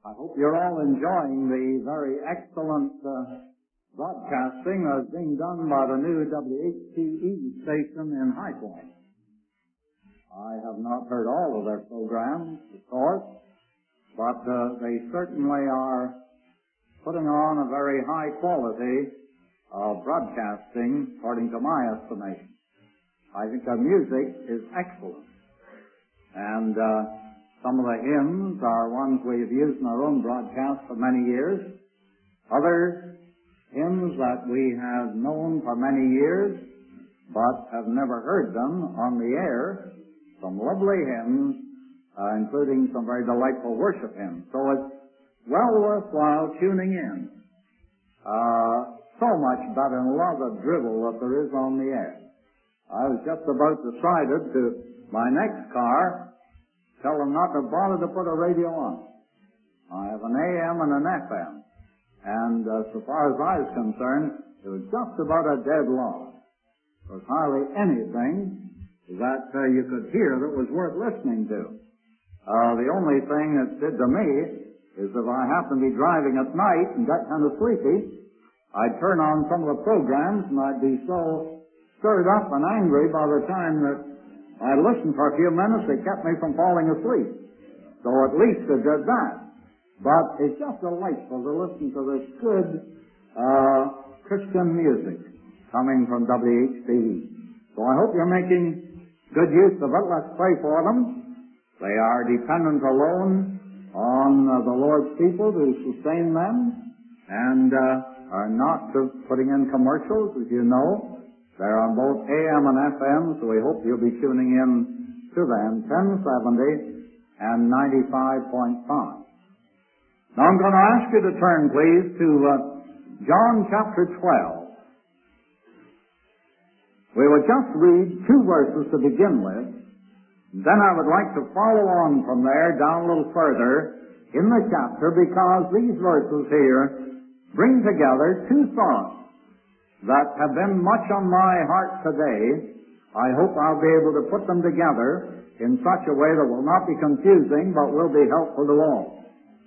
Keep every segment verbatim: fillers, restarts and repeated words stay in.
I hope you're all enjoying the very excellent uh, broadcasting that's being done by the new W H T E station in High Point. I have not heard all of their programs, of course, but uh, they certainly are putting on a very high quality of broadcasting, according to my estimation. I think their music is excellent. And uh, some of the hymns are ones we've used in our own broadcast for many years. Other hymns that we have known for many years, but have never heard them on the air. Some lovely hymns, uh, including some very delightful worship hymns. So it's well worthwhile tuning in. Uh, so much better than a lot of the drivel that there is on the air. I was just about decided to my next car tell them not to bother to put a radio on. I have an A M and an F M. And uh, so far as I was concerned, it was just about a dead loss. There was hardly anything that uh, you could hear that was worth listening to. Uh, the only thing it did to me is if I happened to be driving at night and got kind of sleepy, I'd turn on some of the programs and I'd be so stirred up and angry by the time that I listened for a few minutes, it kept me from falling asleep. So at least it did that. But it's just delightful to listen to this good uh, Christian music coming from W H T E. So I hope you're making good use of it. Let's pray for them. They are dependent alone on uh, the Lord's people to sustain them, and uh, are not uh, putting in commercials, as you know. They're on both A M and F M, so we hope you'll be tuning in to them, ten seventy and ninety-five point five. Now I'm going to ask you to turn, please, to uh, John chapter twelve. We will just read two verses to begin with. Then I would like to follow on from there down a little further in the chapter, because these verses here bring together two thoughts that have been much on my heart today. I hope I'll be able to put them together in such a way that will not be confusing, but will be helpful to all.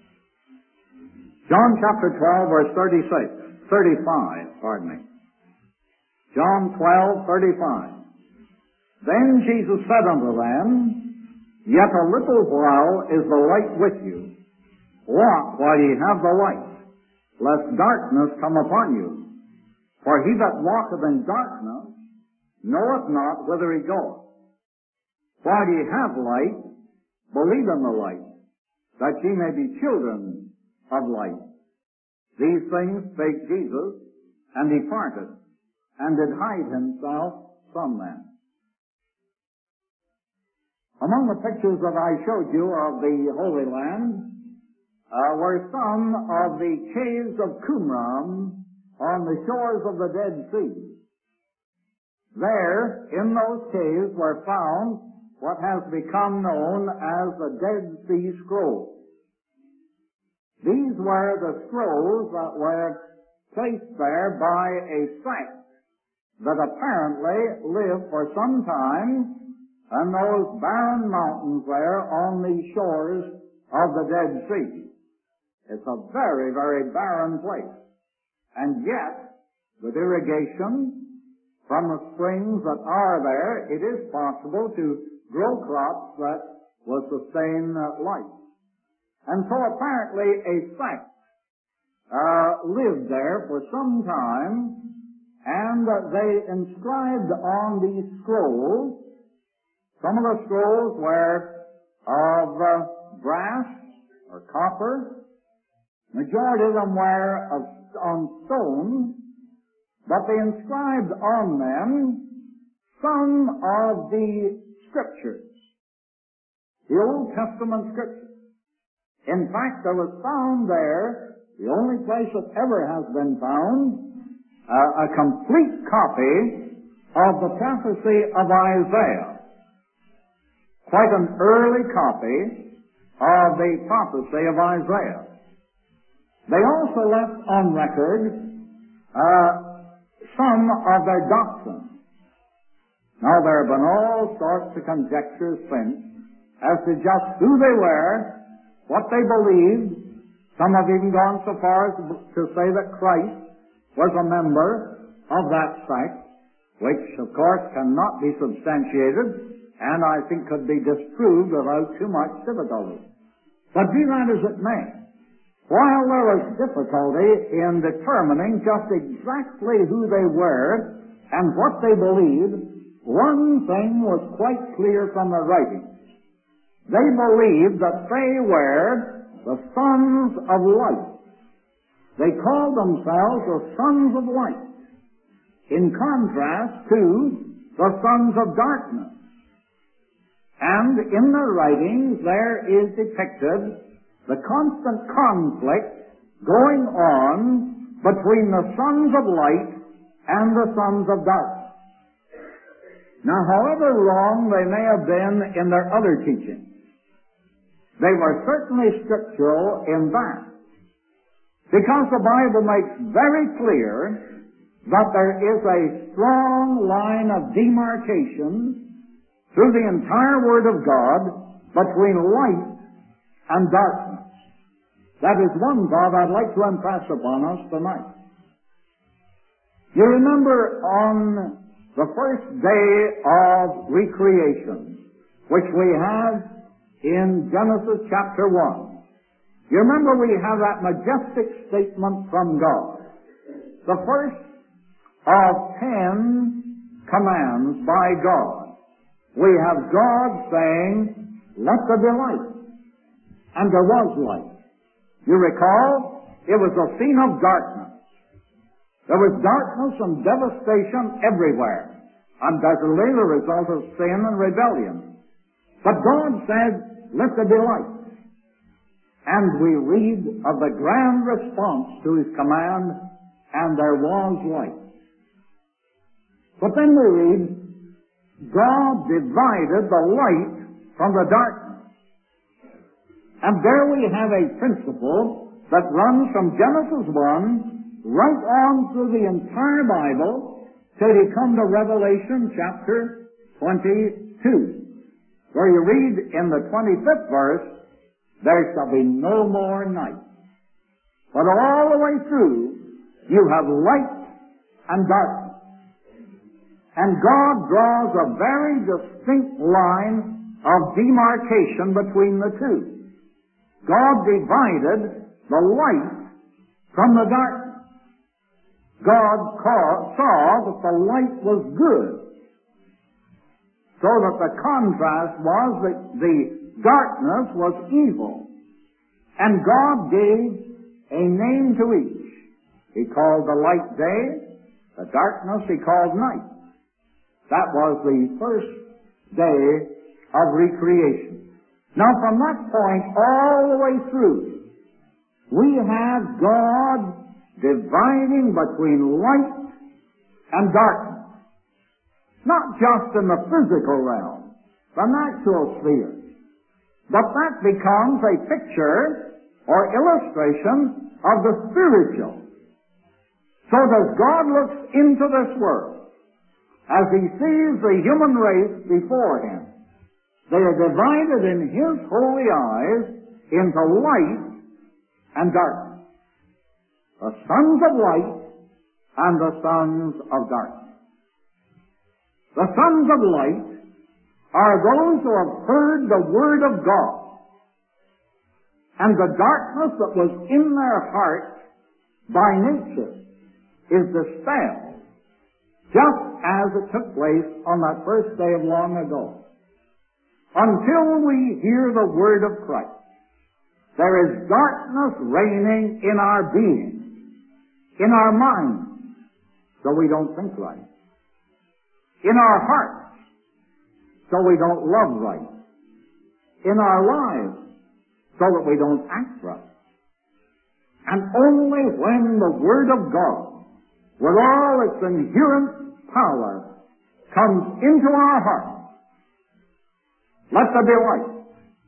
John chapter twelve, verse thirty-six, thirty-five, pardon me. John twelve, thirty-five. Then Jesus said unto them, Yet a little while is the light with you. Walk while ye have the light, lest darkness come upon you. For he that walketh in darkness knoweth not whither he goeth. While ye have light, believe in the light, that ye may be children of light. These things spake Jesus, and departed, and did hide himself from them. Among the pictures that I showed you of the Holy Land uh, were some of the caves of Qumran on the shores of the Dead Sea. There, in those caves, were found what has become known as the Dead Sea Scrolls. These were the scrolls that were placed there by a sect that apparently lived for some time in those barren mountains there on the shores of the Dead Sea. It's a very, very barren place. And yet, with irrigation from the springs that are there, it is possible to grow crops that will sustain uh, life. And so apparently a sect uh, lived there for some time, and uh, they inscribed on these scrolls. Some of the scrolls were of uh, brass or copper. Majority of them were of on stone, but they inscribed on them some of the scriptures, the Old Testament scriptures. In fact, there was found there, the only place that ever has been found, uh, a complete copy of the prophecy of Isaiah. Quite an early copy of the prophecy of Isaiah. They also left on record uh, some of their doctrine. Now, there have been all sorts of conjectures since as to just who they were, what they believed, Some have even gone so far as to say that Christ was a member of that sect, which, of course, cannot be substantiated, and I think could be disproved without too much difficulty. But be that as it may, while there was difficulty in determining just exactly who they were and what they believed, one thing was quite clear from their writings. They believed that they were the sons of light. They called themselves the sons of light, in contrast to the sons of darkness. And in their writings there is depicted the constant conflict going on between the sons of light and the sons of darkness. Now, however wrong they may have been in their other teachings, they were certainly scriptural in that, because the Bible makes very clear that there is a strong line of demarcation through the entire Word of God between light and darkness. That is one thought I'd like to impress upon us tonight. You remember on the first day of recreation, which we have in Genesis chapter one, you remember we have that majestic statement from God. The first of ten commands by God. We have God saying, let there be light. And there was light. You recall, it was a scene of darkness. There was darkness and devastation everywhere, undoubtedly the result of sin and rebellion. But God said, let there be light. And we read of the grand response to His command, and there was light. But then we read, God divided the light from the darkness. And there we have a principle that runs from Genesis one right on through the entire Bible till you come to Revelation chapter twenty-two, where you read in the twenty-fifth verse, there shall be no more night. But all the way through, you have light and darkness. And God draws a very distinct line of demarcation between the two. God divided the light from the darkness. God saw that the light was good, so that the contrast was that the darkness was evil. And God gave a name to each. He called the light day, the darkness He called night. That was the first day of recreation. Now, from that point all the way through, we have God dividing between light and darkness. Not just in the physical realm, the natural sphere, but that becomes a picture or illustration of the spiritual. So as God looks into this world, as He sees the human race before Him, they are divided in His holy eyes into light and darkness. The sons of light and the sons of darkness. The sons of light are those who have heard the Word of God, and the darkness that was in their hearts by nature is dispelled, just as it took place on that first day of long ago. Until we hear the Word of Christ, there is darkness reigning in our being, in our minds, so we don't think right, in our hearts, so we don't love right, in our lives, so that we don't act right. And only when the Word of God, with all its inherent power, comes into our hearts, let there be light.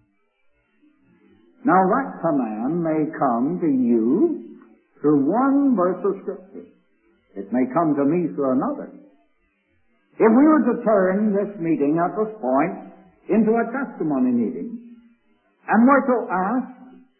Now that command may come to you through one verse of Scripture. It may come to me through another. If we were to turn this meeting at this point into a testimony meeting, and were to ask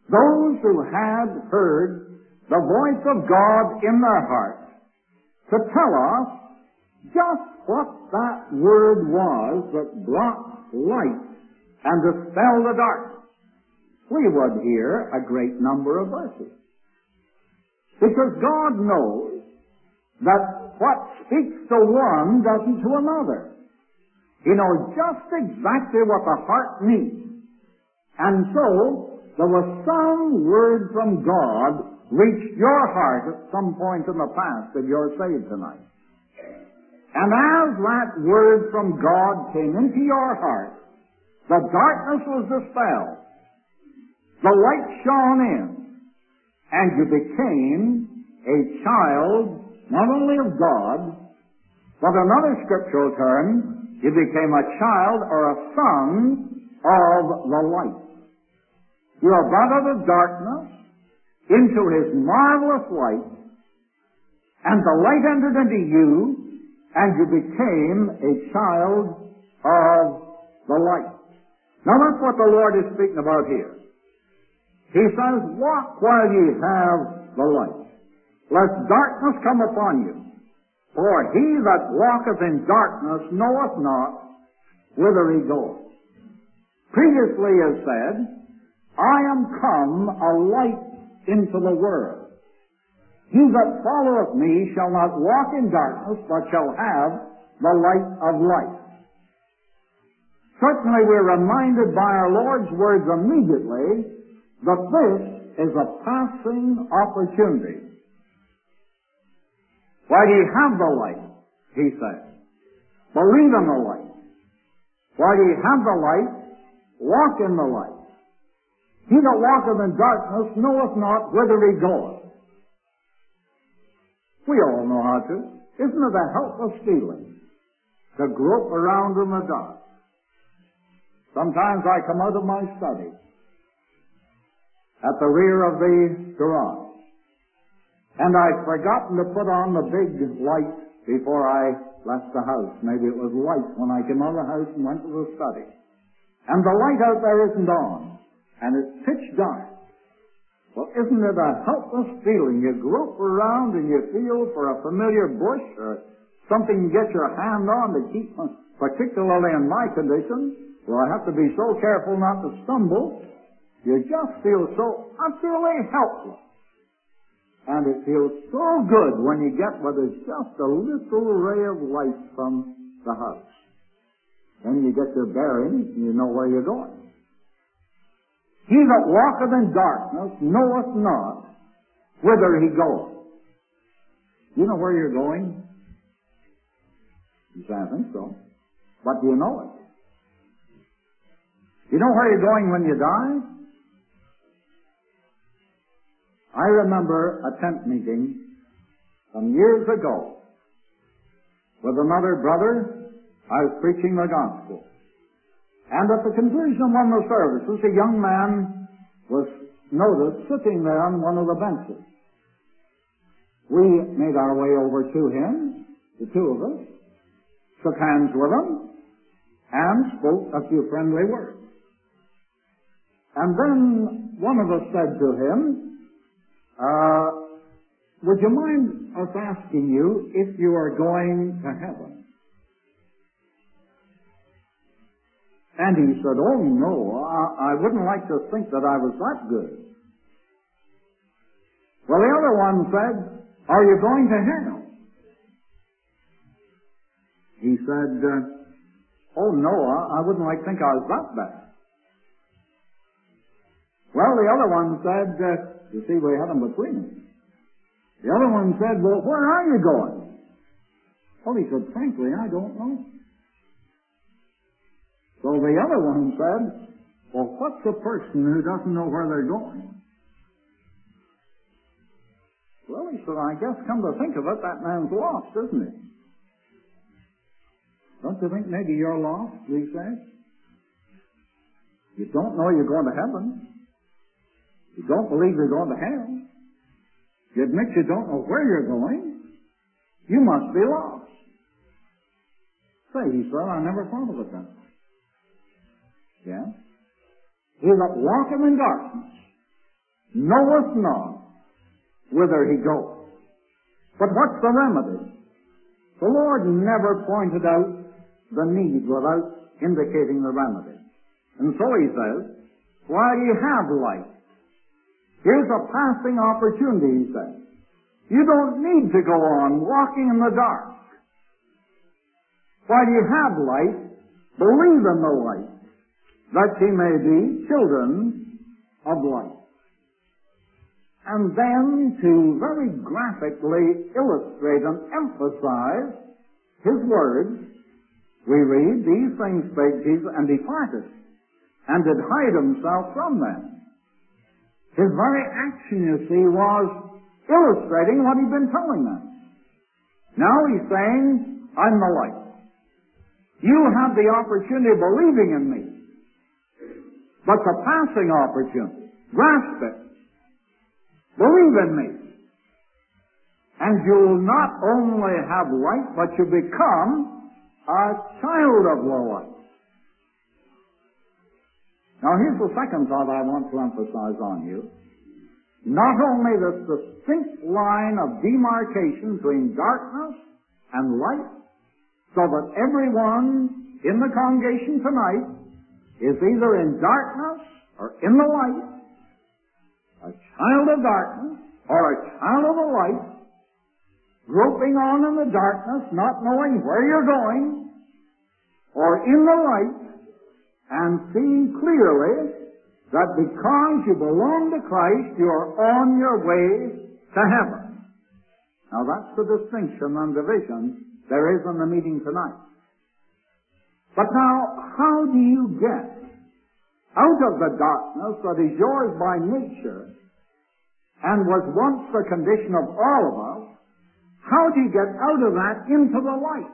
those who had heard the voice of God in their hearts to tell us just what that word was that brought light and dispelled the darkness, we would hear a great number of verses. Because God knows that what speaks to one doesn't to another. He knows just exactly what the heart needs. And so, there was some word from God reached your heart at some point in the past that you're saved tonight. And as that word from God came into your heart, the darkness was dispelled. The light shone in, and you became a child not only of God, but another scriptural term, you became a child or a son of the light. You are brought out of darkness into His marvelous light, and the light entered into you, and you became a child of the light. Now that's what the Lord is speaking about here. He says, walk while ye have the light, lest darkness come upon you. For he that walketh in darkness knoweth not whither he goeth. Previously is said, I am come a light into the world. He that followeth me shall not walk in darkness, but shall have the light of life. Certainly we're reminded by our Lord's words immediately that this is a passing opportunity. While ye have the light, he says, believe in the light. While ye have the light, walk in the light. He that walketh in darkness knoweth not whither he goeth. We all know how to. Isn't it a helpless feeling to grope around in the dark? Sometimes I come out of my study at the rear of the garage, and I'd forgotten to put on the big light before I left the house. Maybe it was light when I came out of the house and went to the study. And the light out there isn't on, and it's pitch dark. Well, isn't it a helpless feeling? You grope around and you feel for a familiar bush or something you get your hand on to keep, particularly in my condition, where I have to be so careful not to stumble. You just feel so utterly helpless. And it feels so good when you get where there's just a little ray of light from the house. Then you get your bearings and you know where you're going. He that walketh in darkness knoweth not whither he goeth. You know where you're going? You say, I think so. But do you know it? You know where you're going when you die? I remember a tent meeting some years ago with another brother. I was preaching the gospel. And at the conclusion of one of the services, a young man was noticed sitting there on one of the benches. We made our way over to him, the two of us, shook hands with him, and spoke a few friendly words. And then one of us said to him, uh, would you mind us asking you if you are going to heaven? And he said, oh no, I, I wouldn't like to think that I was that good. Well, the other one said, are you going to hell? He said, uh, oh no, I, I wouldn't like to think I was that bad. Well, the other one said, uh, you see, we had them between us. The other one said, well, where are you going? Well, he said, frankly, I don't know. So the other one said, well, what's a person who doesn't know where they're going? Well, he said, I guess come to think of it, that man's lost, isn't he? Don't you think maybe you're lost, he says? You don't know you're going to heaven. You don't believe you're going to hell. You admit you don't know where you're going. You must be lost. Say, he said, I never thought of it then. Yeah? He that walketh in darkness knoweth not whither he goes. But what's the remedy? The Lord never pointed out the need without indicating the remedy. And so he says, while you have light, here's a passing opportunity, he says. You don't need to go on walking in the dark. While you have light, believe in the light, that ye may be children of light. And then to very graphically illustrate and emphasize his words, we read, these things spake Jesus, and departed, and did hide himself from them. His very action, you see, was illustrating what he'd been telling them. Now he's saying, I'm the light. You have the opportunity of believing in me. But the passing opportunity. Grasp it. Believe in me. And you'll not only have light, but you become a child of the light. Now here's the second thought I want to emphasize on you. Not only this distinct line of demarcation between darkness and light, so that everyone in the congregation tonight is either in darkness or in the light, a child of darkness or a child of the light, groping on in the darkness, not knowing where you're going, or in the light, and seeing clearly that because you belong to Christ, you're on your way to heaven. Now that's the distinction and division there is in the meeting tonight. But now, how do you get out of the darkness that is yours by nature and was once the condition of all of us? How do you get out of that into the light?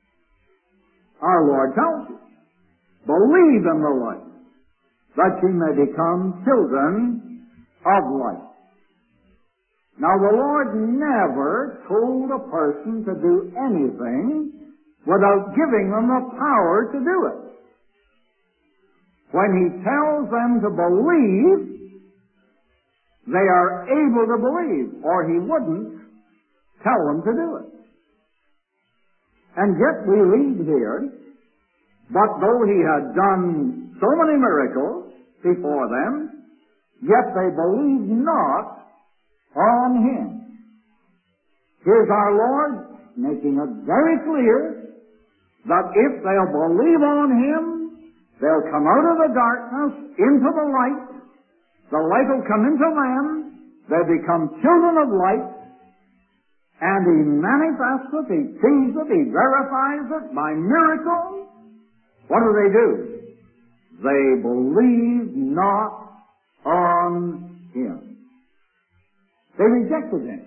Our Lord tells you, believe in the light, that ye may become children of light. Now the Lord never told a person to do anything without giving them the power to do it. When He tells them to believe, they are able to believe, or He wouldn't tell them to do it. And yet we read here, but though He had done so many miracles before them, yet they believed not on Him. Here's our Lord making it very clear that if they'll believe on Him, they'll come out of the darkness into the light. The light will come into them. They'll become children of light. And He manifests it, He sees it, He verifies it by miracle. What do they do? They believe not on Him. They rejected Him.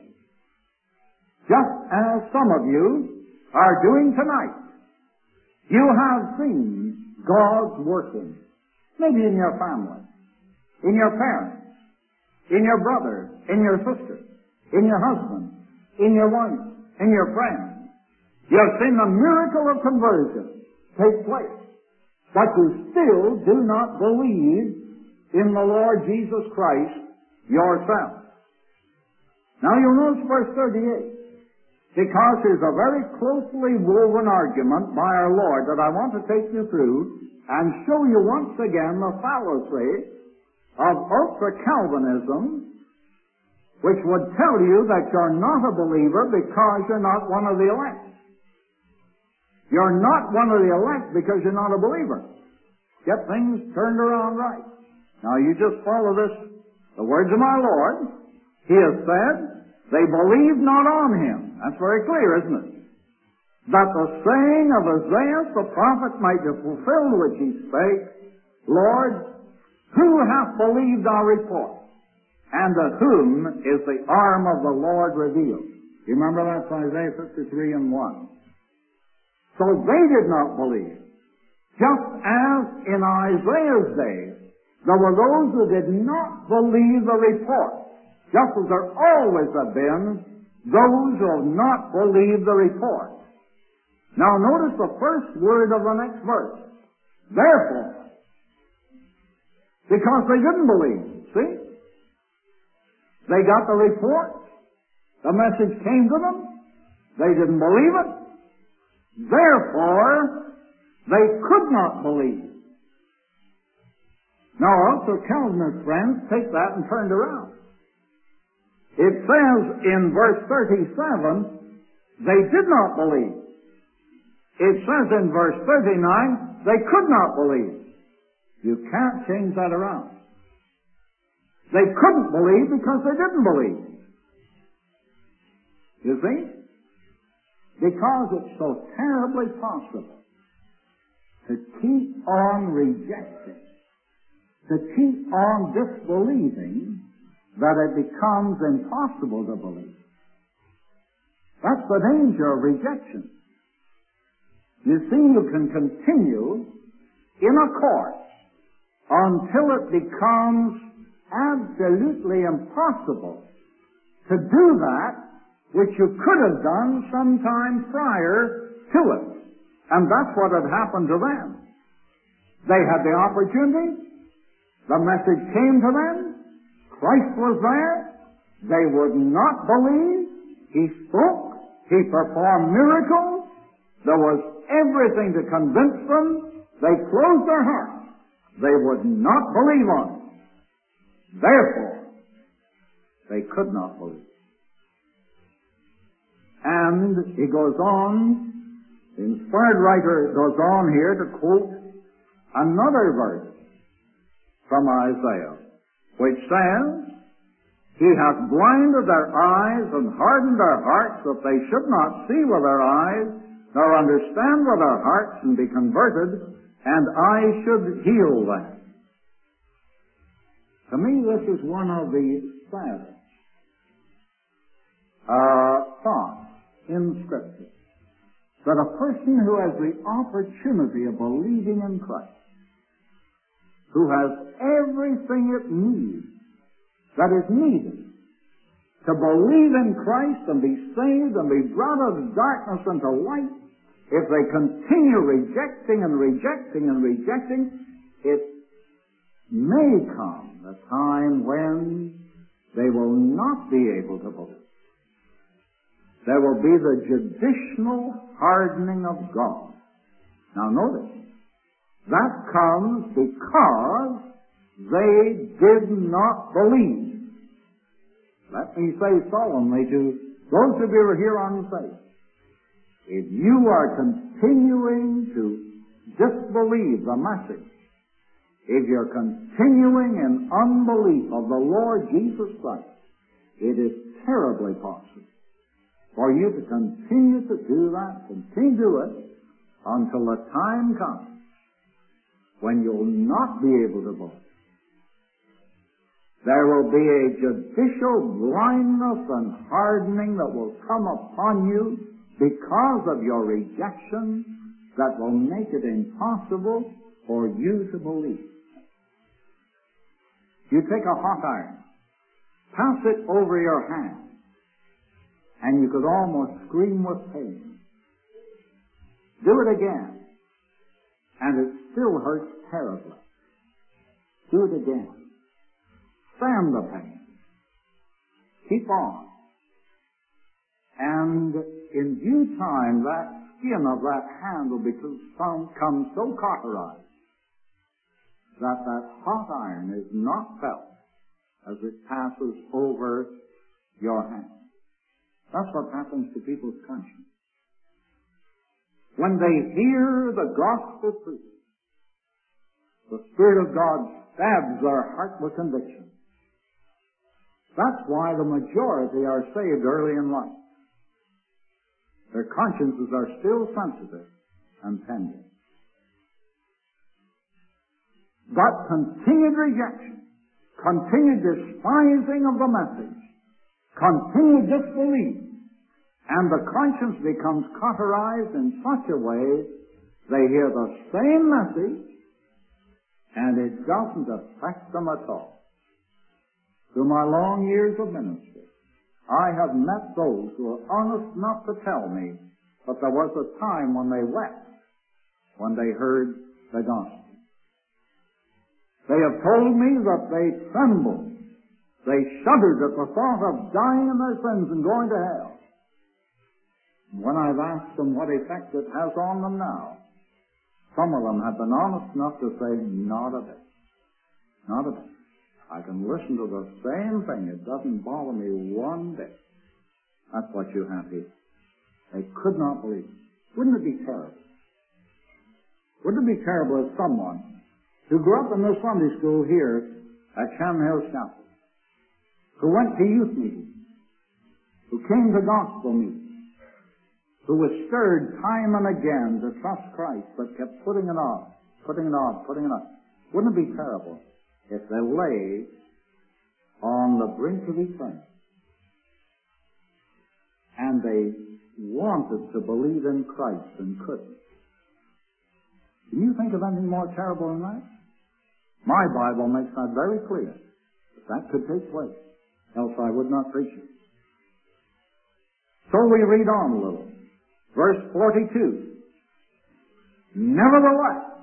Just as some of you are doing tonight. You have seen God's working. Maybe in your family, in your parents, in your brother, in your sister, in your husband, in your wife, in your friends. You have seen the miracle of conversion take place. But you still do not believe in the Lord Jesus Christ yourself. Now you'll notice verse thirty-eight, because there's a very closely woven argument by our Lord that I want to take you through and show you once again the fallacy of ultra-Calvinism, which would tell you that you're not a believer because you're not one of the elect. You're not one of the elect because you're not a believer. Get things turned around right. Now you just follow this, the words of my Lord. He has said, they believed not on Him. That's very clear, isn't it? That the saying of Isaiah the prophet might be fulfilled, which he spake, Lord, who hath believed our report? And to whom is the arm of the Lord revealed? You remember that from Isaiah fifty-three and one. So they did not believe. Just as in Isaiah's day, there were those who did not believe the report. Just as there always have been those who have not believed the report. Now notice the first word of the next verse. Therefore. Because they didn't believe. See? They got the report. The message came to them. They didn't believe it. Therefore, they could not believe. Now, also Calvinist friends take that and turn it around. It says in verse thirty-seven, they did not believe. It says in verse thirty-nine, they could not believe. You can't change that around. They couldn't believe because they didn't believe. You see? Because it's so terribly possible to keep on rejecting, to keep on disbelieving, that it becomes impossible to believe. That's the danger of rejection. You see, you can continue in a course until it becomes absolutely impossible to do that which you could have done sometime prior to it. And that's what had happened to them. They had the opportunity. The message came to them. Christ was there. They would not believe. He spoke. He performed miracles. There was everything to convince them. They closed their hearts. They would not believe on it. Therefore, they could not believe. And he goes on, the inspired writer goes on here to quote another verse from Isaiah, which says, He hath blinded their eyes and hardened their hearts, that they should not see with their eyes, nor understand with their hearts, and be converted, and I should heal them. To me, this is one of the saddest uh, thoughts in Scripture, that a person who has the opportunity of believing in Christ, who has everything it needs, that is needed, to believe in Christ and be saved and be brought out of darkness into light, if they continue rejecting and rejecting and rejecting, it may come a time when they will not be able to believe. There will be the judicial hardening of God. Now notice, that comes because they did not believe. Let me say solemnly to those of you who are here on faith, if you are continuing to disbelieve the message, if you're continuing in unbelief of the Lord Jesus Christ, it is terribly possible for you to continue to do that, continue to do it, until the time comes when you'll not be able to believe. There will be a judicial blindness and hardening that will come upon you because of your rejection, that will make it impossible for you to believe. You take a hot iron, pass it over your hand, and you could almost scream with pain. Do it again, and it still hurts terribly. Do it again. Stand the pain. Keep on. And in due time, that skin of that hand will become so cauterized that that hot iron is not felt as it passes over your hand. That's what happens to people's conscience. When they hear the gospel preached, the Spirit of God stabs their heart with conviction. That's why the majority are saved early in life. Their consciences are still sensitive and tender. But continued rejection, continued despising of the message, continued disbelief, and the conscience becomes cauterized in such a way they hear the same message and it doesn't affect them at all. Through my long years of ministry, I have met those who are honest enough to tell me that there was a time when they wept when they heard the gospel. They have told me that they trembled They shuddered at the thought of dying in their sins and going to hell. When I've asked them what effect it has on them now, some of them have been honest enough to say, not a bit. Not a bit. I can listen to the same thing. It doesn't bother me one bit. That's what you have here. They could not believe it. Wouldn't it be terrible? Wouldn't it be terrible if someone who grew up in the Sunday school here at Shannon Hills Chapel, who went to youth meetings, who came to gospel meetings, who was stirred time and again to trust Christ, but kept putting it off, putting it off, putting it off. Wouldn't it be terrible if they lay on the brink of eternity and they wanted to believe in Christ and couldn't? Can you think of anything more terrible than that? My Bible makes that very clear. That that could take place. Else I would not preach it. So we read on a little. Verse forty-two. Nevertheless,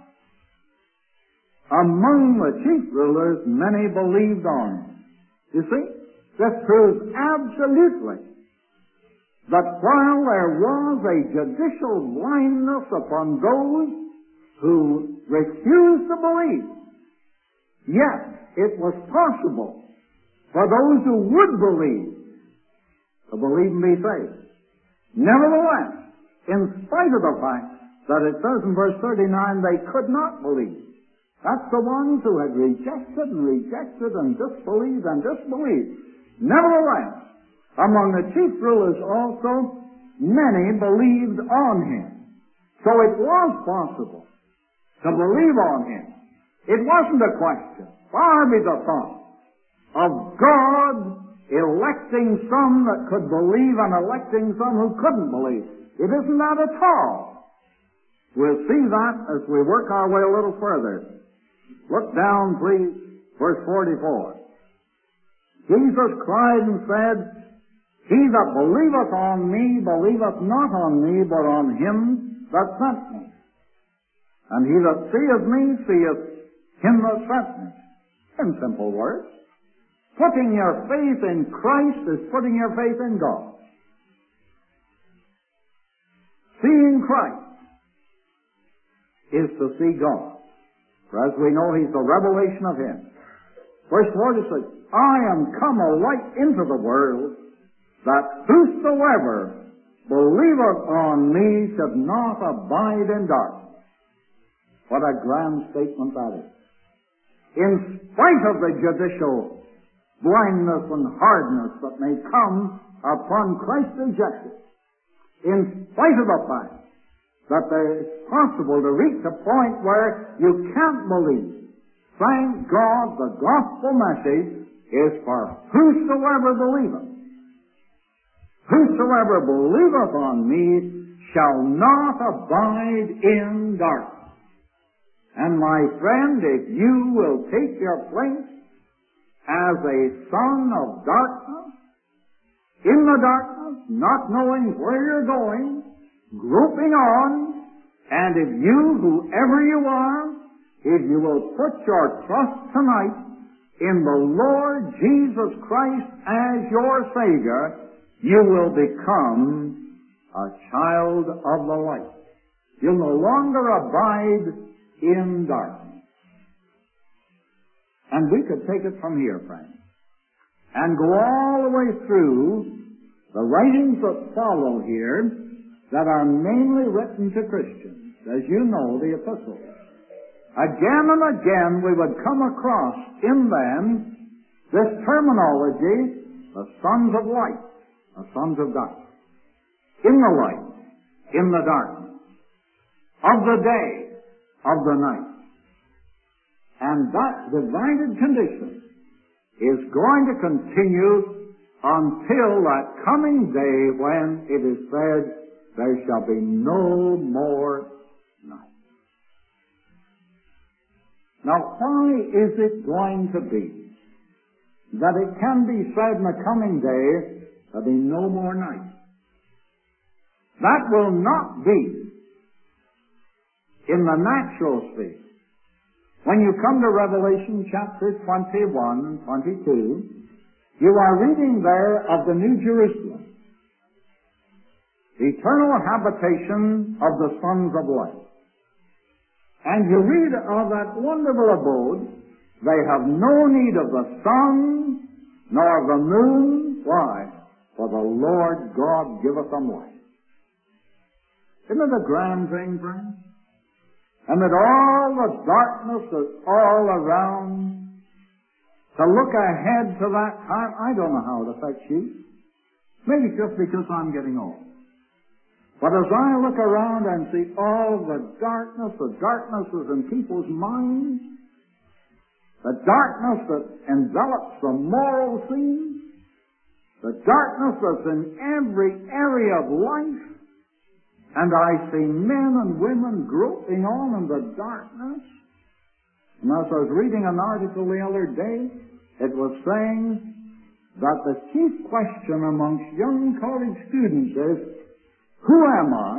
among the chief rulers many believed on him. You see, this proves absolutely that while there was a judicial blindness upon those who refused to believe, yet it was possible for those who would believe to believe and be saved. Nevertheless, in spite of the fact that it says in verse thirty-nine they could not believe, that's the ones who had rejected and rejected and disbelieved and disbelieved. Nevertheless, among the chief rulers also, many believed on him. So it was possible to believe on him. It wasn't a question, far be the thought, of God electing some that could believe and electing some who couldn't believe. It isn't that at all. We'll see that as we work our way a little further. Look down, please, verse forty-four. Jesus cried and said, He that believeth on me believeth not on me, but on him that sent me. And he that seeth me seeth him that sent me. In simple words, putting your faith in Christ is putting your faith in God. Seeing Christ is to see God. For as we know, He's the revelation of Him. Verse forty-six, I am come a light into the world, that whosoever believeth on me should not abide in darkness. What a grand statement that is. In spite of the judicial blindness and hardness that may come upon Christ's rejected, in spite of the fact that it's possible to reach a point where you can't believe, thank God the gospel message is for whosoever believeth. Whosoever believeth on me shall not abide in darkness. And my friend, if you will take your place as a son of darkness, in the darkness, not knowing where you're going, groping on, and if you, whoever you are, if you will put your trust tonight in the Lord Jesus Christ as your Savior, you will become a child of the light. You'll no longer abide in darkness. And we could take it from here, friends, and go all the way through the writings that follow here that are mainly written to Christians. As you know, the epistles. Again and again we would come across in them this terminology, the sons of light, the sons of darkness. In the light, in the darkness, of the day, of the night. And that divided condition is going to continue until that coming day when it is said, there shall be no more night. Now, why is it going to be that it can be said in the coming day, there'll be no more night? That will not be in the natural sphere. When you come to Revelation chapter twenty-one and twenty-two, You are reading there of the New Jerusalem, eternal habitation of the sons of light. And you read of that wonderful abode. They have no need of the sun, nor of the moon. Why? For the Lord God giveth them light. Isn't it a grand thing, friends? And that all the darkness that's all around, to look ahead to that time, I don't know how it affects you. Maybe just because I'm getting old. But as I look around and see all the darkness, the darknesses in people's minds, the darkness that envelops the moral scene, the darkness that's in every area of life, and I see men and women groping on in the darkness. And as I was reading an article the other day, it was saying that the chief question amongst young college students is, who am I,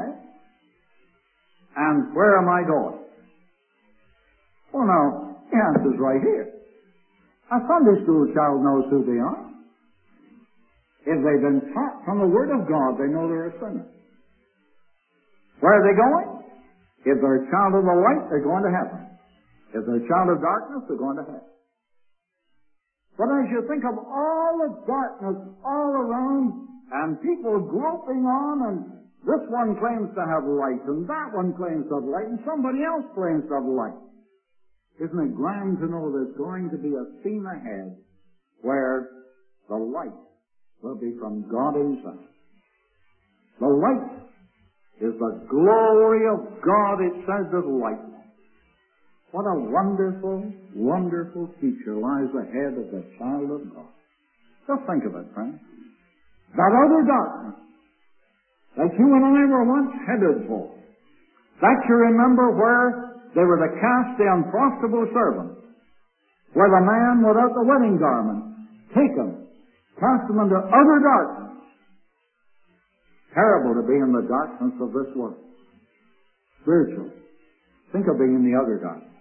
and where am I going? Well, now, the answer's right here. A Sunday school child knows who they are. If they've been taught from the Word of God, they know they're a sinner. Where are they going? If they're a child of the light, they're going to heaven. If they're a child of darkness, they're going to hell. But as you think of all the darkness all around, and people groping on, and this one claims to have light, and that one claims to have light, and somebody else claims to have light. Isn't it grand to know there's going to be a scene ahead where the light will be from God Himself. The light is the glory of God, it says, of light. What a wonderful, wonderful future lies ahead of the child of God. Just think of it, friends. That other darkness that you and I were once headed for, that you remember where they were to cast the unprofitable servant, where the man without the wedding garment, take him, cast him into utter darkness. Terrible to be in the darkness of this world. Spiritual. Think of being in the other darkness.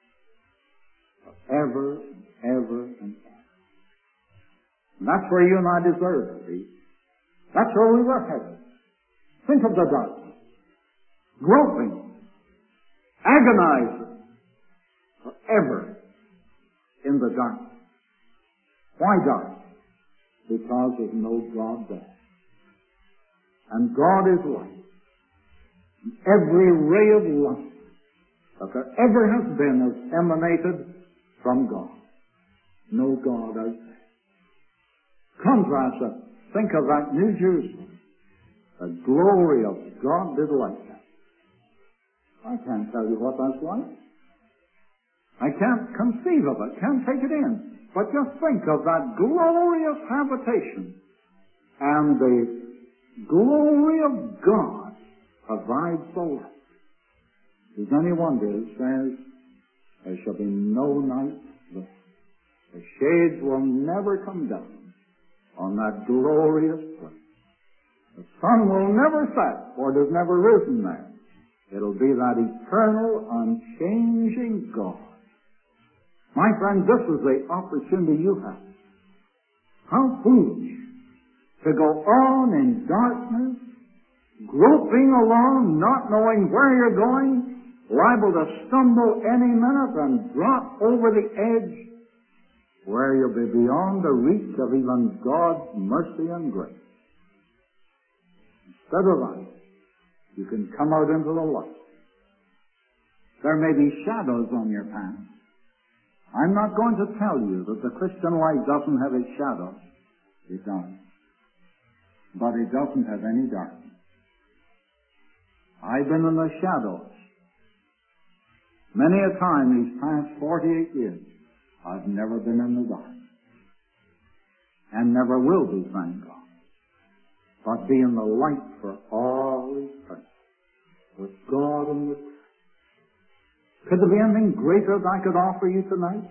Ever, ever, and ever. And that's where you and I deserve to be. That's where we were headed. Think of the darkness. Groping. Agonizing. Forever in the darkness. Why dark? Because there's no God there. And God is light. Every ray of light that there ever has been has emanated from God. No God out there. Contrast it. Think of that New Jerusalem. The glory of God did light that. I can't tell you what that's like. I can't conceive of it, can't take it in. But just think of that glorious habitation. And the glory of God provides the light. Is any wonder it says, there shall be no night there. The shades will never come down on that glorious place. The sun will never set, for it has never risen there. It'll be that eternal, unchanging God. My friend, this is the opportunity you have. How foolish to go on in darkness, groping along, not knowing where you're going, liable to stumble any minute and drop over the edge, where you'll be beyond the reach of even God's mercy and grace. Instead of that, you can come out into the light. There may be shadows on your path. I'm not going to tell you that the Christian life doesn't have its shadows. It does. But it doesn't have any darkness. I've been in the shadows. Many a time these past forty-eight years, I've never been in the dark. And never will be, thank God. But be in the light for all eternity. With God and with Christ. Could there be anything greater that I could offer you tonight?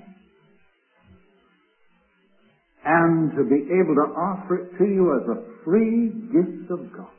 And to be able to offer it to you as a free gift of God.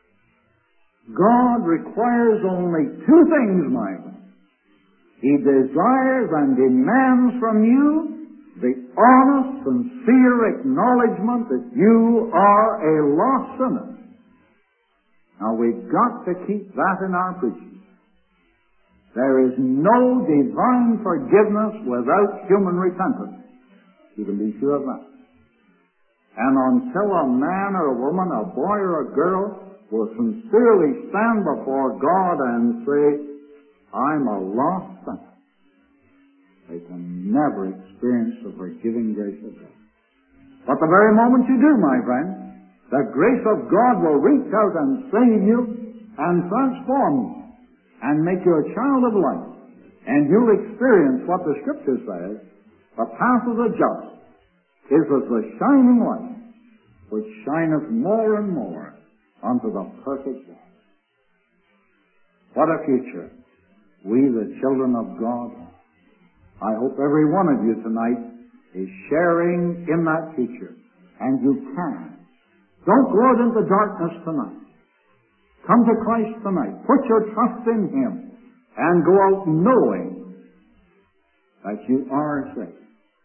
God requires only two things, my friend. He desires and demands from you the honest, sincere acknowledgement that you are a lost sinner. Now, we've got to keep that in our preaching. There is no divine forgiveness without human repentance. You can be sure of that. And until a man or a woman, a boy or a girl, will sincerely stand before God and say, I'm a lost sinner, they can never experience the forgiving grace of God. But the very moment you do, my friend, the grace of God will reach out and save you and transform you and make you a child of light. And you'll experience what the Scripture says, the path of the just is as the shining light which shineth more and more unto the perfect day. What a future we, the children of God, have. I hope every one of you tonight is sharing in that future, and you can. Don't go out into darkness tonight. Come to Christ tonight. Put your trust in Him and go out knowing that you are saved.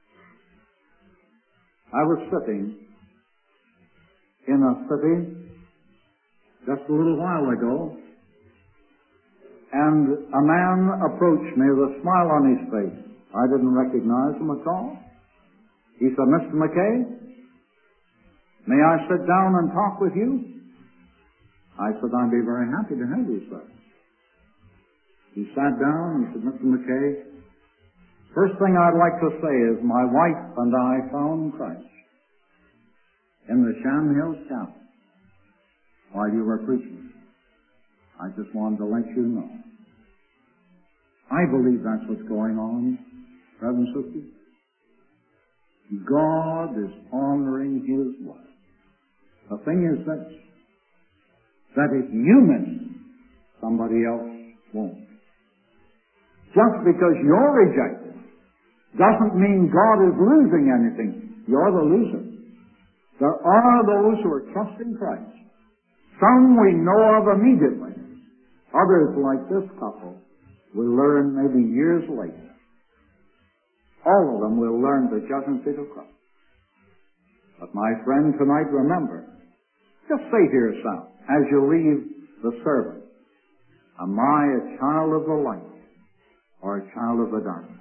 I was sitting in a city just a little while ago, and a man approached me with a smile on his face. I didn't recognize him at all. He said, Mister McKay, may I sit down and talk with you? I said, I'd be very happy to have you, sir. He sat down and said, Mister McKay, first thing I'd like to say is my wife and I found Christ in the Shan Hills Chapel while you were preaching. I just wanted to let you know. I believe that's what's going on, brothers and sisters. God is honoring His word. The thing is that, that if you miss it, somebody else won't. Just because you're rejected doesn't mean God is losing anything. You're the loser. There are those who are trusting Christ. Some we know of immediately. Others, like this couple, will learn maybe years later. All of them will learn the judgment seat of Christ. But my friend, tonight, remember, just say to yourself, as you leave the service, am I a child of the light or a child of the darkness?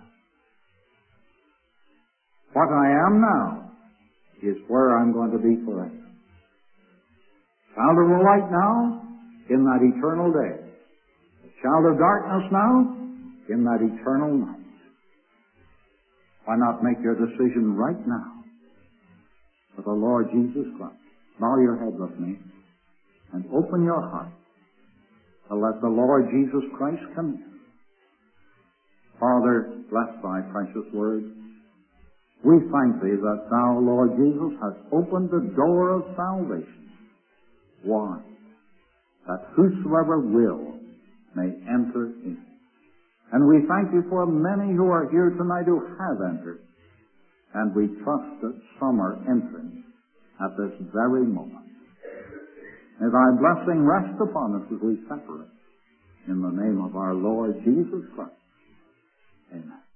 What I am now is where I'm going to be forever. Child of the light now, in that eternal day. Child of darkness now, in that eternal night. Why not make your decision right now for the Lord Jesus Christ? Bow your head with me and open your heart to let the Lord Jesus Christ come in. Father, bless thy precious word. We thank thee that thou, Lord Jesus, hast opened the door of salvation. Why? That whosoever will may enter in. And we thank you for many who are here tonight who have entered. And we trust that some are entering at this very moment. May thy blessing rest upon us as we separate. In the name of our Lord Jesus Christ. Amen.